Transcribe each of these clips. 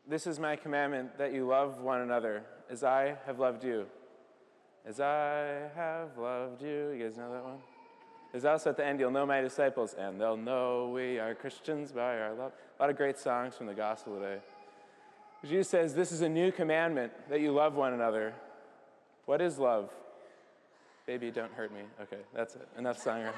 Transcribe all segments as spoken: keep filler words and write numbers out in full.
This is my commandment, that you love one another as I have loved you. As I have loved you. You guys know that one? There's also at the end, you'll know my disciples, and they'll know we are Christians by our love. A lot of great songs from the gospel today. Jesus says, this is a new commandment, that you love one another. What is love? Baby, don't hurt me. Okay, that's it. Enough song.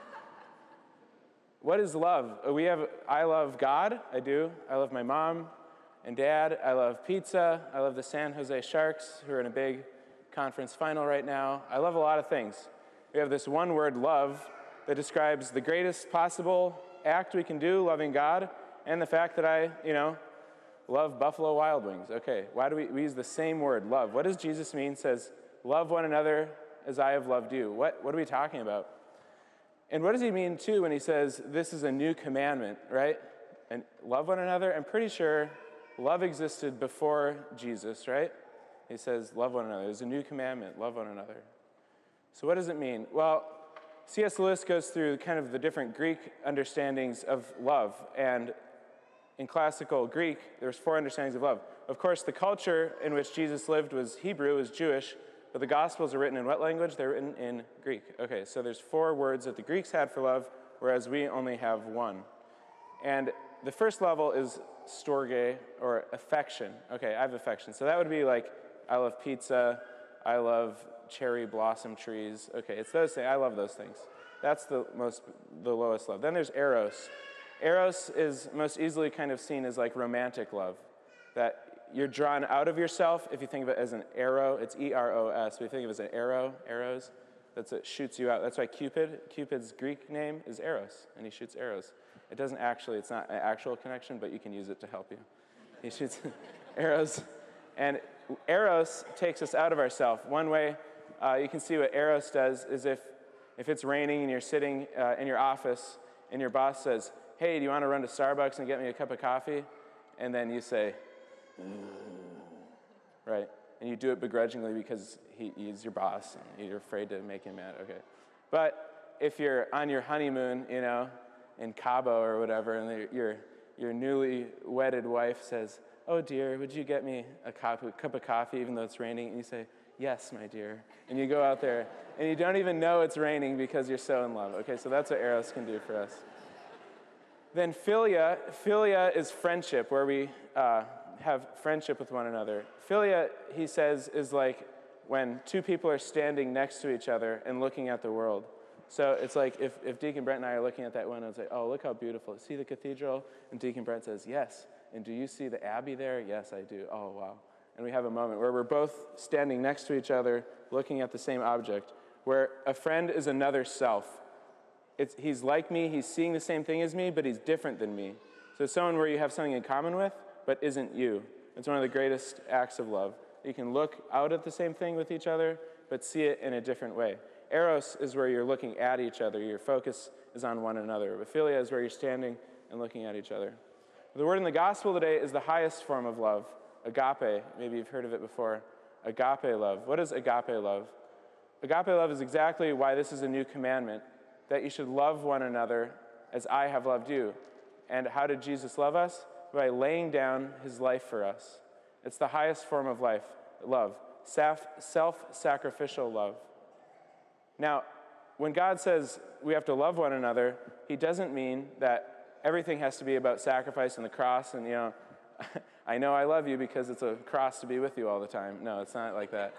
What is love? We have, I love God. I do. I love my mom and dad. I love pizza. I love the San Jose Sharks, who are in a big conference final right now. I love a lot of things. We have this one word, love, that describes the greatest possible act we can do, loving God, and the fact that I, you know, love Buffalo Wild Wings. Okay, why do we, we use the same word, love? What does Jesus mean? It says, love one another as I have loved you. What, what are we talking about? And what does he mean, too, when he says, this is a new commandment, right? And love one another? I'm pretty sure love existed before Jesus, right? He says, love one another. There's a new commandment, love one another. So what does it mean? Well, C S Lewis goes through kind of the different Greek understandings of love. And in classical Greek, there's four understandings of love. Of course, the culture in which Jesus lived was Hebrew, was Jewish, but the Gospels are written in what language? They're written in Greek. Okay, so there's four words that the Greeks had for love, whereas we only have one. And the first level is storge, or affection. Okay, I have affection. So that would be like, I love pizza, I love cherry blossom trees. Okay, it's those things. I love those things. That's the most, the lowest love. Then there's eros. Eros is most easily kind of seen as like romantic love, that you're drawn out of yourself. If you think of it as an arrow, it's E R O S. We think of it as an arrow, arrows. That's it shoots you out. That's why Cupid, Cupid's Greek name is Eros, and he shoots arrows. It doesn't actually, it's not an actual connection, but you can use it to help you. He shoots arrows. And Eros takes us out of ourselves. One way uh, you can see what Eros does is if, if it's raining and you're sitting uh, in your office and your boss says, hey, do you want to run to Starbucks and get me a cup of coffee? And then you say, mm. Right? And you do it begrudgingly because he, he's your boss and you're afraid to make him mad. Okay. But if you're on your honeymoon, you know, in Cabo or whatever, and your, your newly wedded wife says, oh dear, would you get me a cup, a cup of coffee even though it's raining? And you say, yes, my dear. And you go out there, and you don't even know it's raining because you're so in love. Okay, so that's what Eros can do for us. Then philia. Philia is friendship, where we uh, have friendship with one another. Philia, he says, is like when two people are standing next to each other and looking at the world. So it's like if, if Deacon Brent and I are looking at that window and say, oh, look how beautiful. See the cathedral? And Deacon Brent says, yes. And do you see the abbey there? Yes, I do. Oh, wow. And we have a moment where we're both standing next to each other, looking at the same object, where a friend is another self. It's, he's like me, he's seeing the same thing as me, but he's different than me. So it's someone where you have something in common with, but isn't you. It's one of the greatest acts of love. You can look out at the same thing with each other, but see it in a different way. Eros is where you're looking at each other. Your focus is on one another. But philia is where you're standing and looking at each other. The word in the gospel today is the highest form of love, agape. Maybe you've heard of it before. Agape love. What is agape love? Agape love is exactly why this is a new commandment, that you should love one another as I have loved you. And how did Jesus love us? By laying down his life for us. It's the highest form of life, love, self-sacrificial love. Now, when God says we have to love one another, he doesn't mean that everything has to be about sacrifice and the cross and, you know, I know I love you because it's a cross to be with you all the time. No, it's not like that.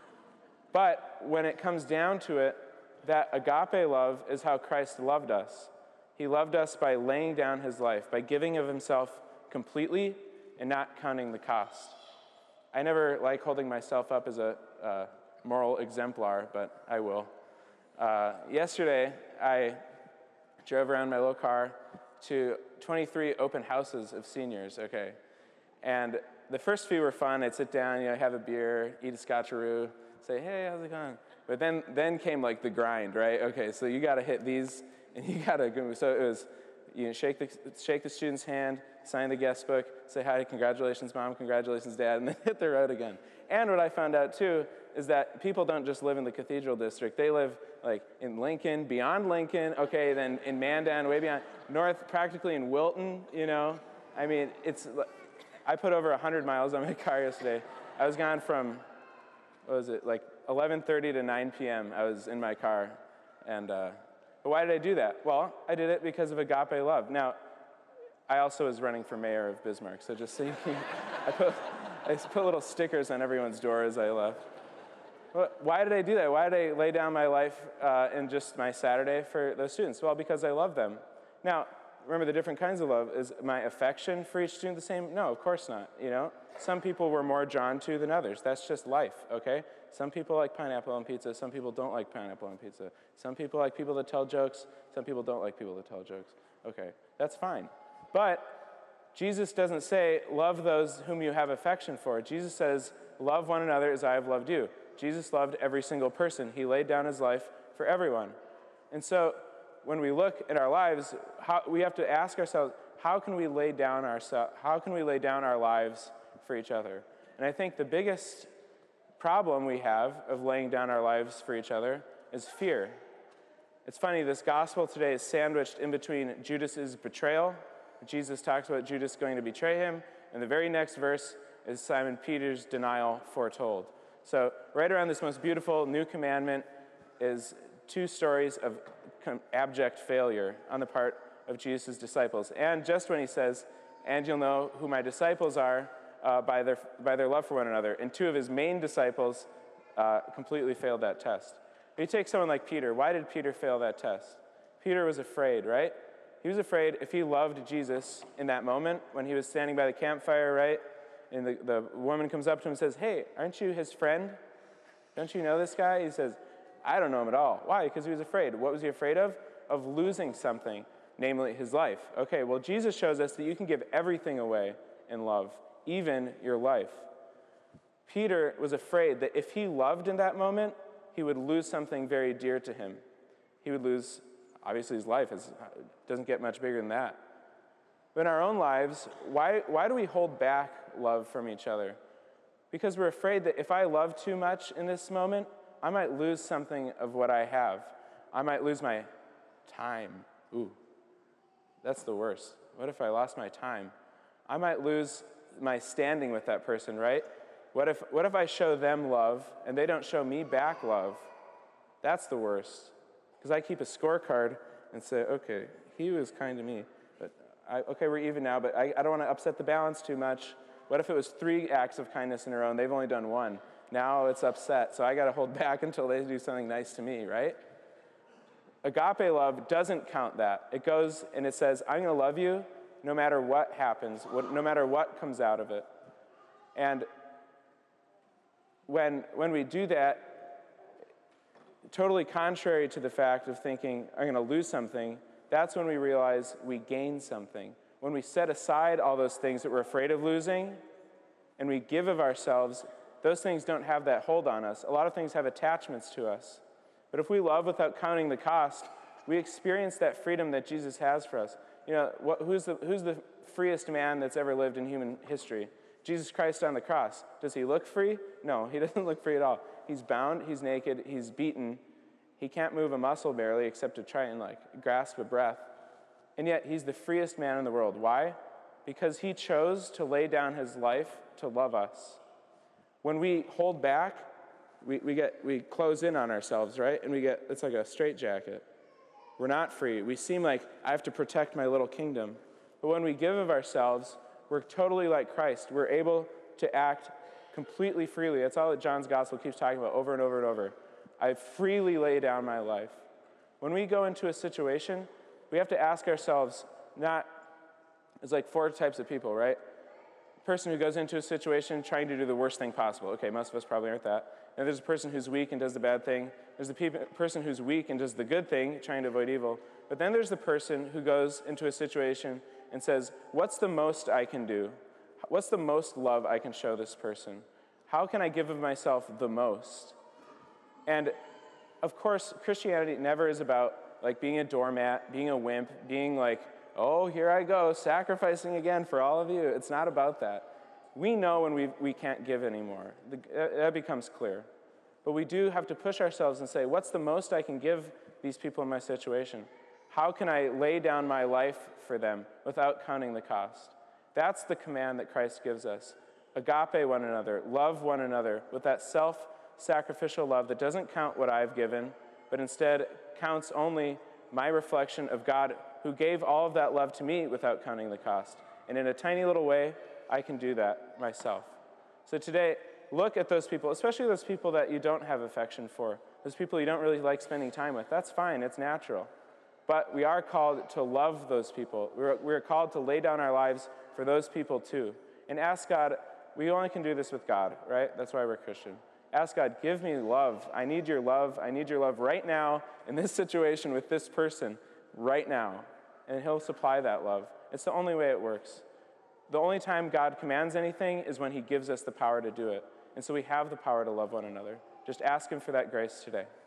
But when it comes down to it, that agape love is how Christ loved us. He loved us by laying down his life, by giving of himself completely and not counting the cost. I never like holding myself up as a uh, moral exemplar, but I will. Uh, yesterday, I drove around my little car to twenty-three open houses of seniors, okay? And the first few were fun. I'd sit down, you know, have a beer, eat a scotcheroo, say, hey, how's it going? But then then came like the grind, right? Okay, so you got to hit these, and you got to go. So it was, you know, shake the shake the student's hand, sign the guest book, say hi, congratulations, mom, congratulations, dad, and then hit the road again. And what I found out too is that people don't just live in the Cathedral District. They live like in Lincoln, beyond Lincoln, okay, then in Mandan, way beyond, north, practically in Wilton, you know. I mean, it's. I put over one hundred miles on my car yesterday. I was gone from, what was it, like eleven thirty to nine p.m. I was in my car. And uh, but why did I do that? Well, I did it because of agape love. Now, I also was running for mayor of Bismarck, so just so you can, I put, I put little stickers on everyone's door as I left. Well, why did I do that? Why did I lay down my life uh, in just my Saturday for those students? Well, because I love them. Now, remember the different kinds of love. Is my affection for each student the same? No, of course not, you know? Some people were more drawn to than others. That's just life, okay? Some people like pineapple on pizza. Some people don't like pineapple on pizza. Some people like people that tell jokes. Some people don't like people that tell jokes. Okay, that's fine. But Jesus doesn't say, love those whom you have affection for. Jesus says, love one another as I have loved you. Jesus loved every single person. He laid down his life for everyone. And so when we look at our lives, how, we have to ask ourselves, how can we lay down our, how can we lay down our lives for each other? And I think the biggest problem we have of laying down our lives for each other is fear. It's funny, this gospel today is sandwiched in between Judas's betrayal. Jesus talks about Judas going to betray him, and the very next verse is Simon Peter's denial foretold. So right around this most beautiful new commandment is two stories of abject failure on the part of Jesus' disciples. And just when he says, and you'll know who my disciples are uh, by their by their love for one another. And two of his main disciples uh, completely failed that test. You take someone like Peter. Why did Peter fail that test? Peter was afraid, right? He was afraid if he loved Jesus in that moment when he was standing by the campfire, right? And the, the woman comes up to him and says, hey, aren't you his friend? Don't you know this guy? He says, I don't know him at all. Why? Because he was afraid. What was he afraid of? Of losing something, namely his life. Okay, well, Jesus shows us that you can give everything away in love, even your life. Peter was afraid that if he loved in that moment, he would lose something very dear to him. He would lose, obviously, his life. It doesn't get much bigger than that. But in our own lives, why, why do we hold back love from each other? Because we're afraid that if I love too much in this moment, I might lose something of what I have. I might lose my time. Ooh, that's the worst. What if I lost my time? I might lose my standing with that person, right? What if, what if I show them love and they don't show me back love? That's the worst. Because I keep a scorecard and say, okay, he was kind to me. But I, okay, we're even now, but I, I don't want to upset the balance too much. What if it was three acts of kindness in a row and they've only done one? Now it's upset, so I got to hold back until they do something nice to me, right? Agape love doesn't count that. It goes and it says, I'm going to love you no matter what happens, what, no matter what comes out of it. And when, when we do that, totally contrary to the fact of thinking, I'm going to lose something, that's when we realize we gain something. When we set aside all those things that we're afraid of losing and we give of ourselves, those things don't have that hold on us. A lot of things have attachments to us. But if we love without counting the cost, we experience that freedom that Jesus has for us. You know, what, who's the, who's the freest man that's ever lived in human history? Jesus Christ on the cross. Does he look free? No, he doesn't look free at all. He's bound, he's naked, he's beaten. He can't move a muscle barely except to try and like grasp a breath. And yet he's the freest man in the world. Why? Because he chose to lay down his life to love us. When we hold back, we, we get we close in on ourselves, right? And we get, it's like a straitjacket. We're not free. We seem like I have to protect my little kingdom. But when we give of ourselves, we're totally like Christ. We're able to act completely freely. That's all that John's gospel keeps talking about over and over and over. I freely lay down my life. When we go into a situation, we have to ask ourselves, not, there's like four types of people, right? Person who goes into a situation trying to do the worst thing possible. Okay, most of us probably aren't that. And there's a person who's weak and does the bad thing. There's the pe- person who's weak and does the good thing, trying to avoid evil. But then there's the person who goes into a situation and says, what's the most I can do? What's the most love I can show this person? How can I give of myself the most? And of course, Christianity never is about like being a doormat, being a wimp, being like, oh, here I go, sacrificing again for all of you. It's not about that. We know when we we can't give anymore. The, that becomes clear. But we do have to push ourselves and say, what's the most I can give these people in my situation? How can I lay down my life for them without counting the cost? That's the command that Christ gives us. Agape one another, love one another with that self-sacrificial love that doesn't count what I've given, but instead counts only my reflection of God who gave all of that love to me without counting the cost. And in a tiny little way, I can do that myself. So today, look at those people, especially those people that you don't have affection for, those people you don't really like spending time with. That's fine, it's natural. But we are called to love those people. We're, we're called to lay down our lives for those people too. And ask God, we only can do this with God, right? That's why we're Christian. Ask God, give me love. I need your love. I need your love right now in this situation with this person right now. And he'll supply that love. It's the only way it works. The only time God commands anything is when he gives us the power to do it. And so we have the power to love one another. Just ask him for that grace today.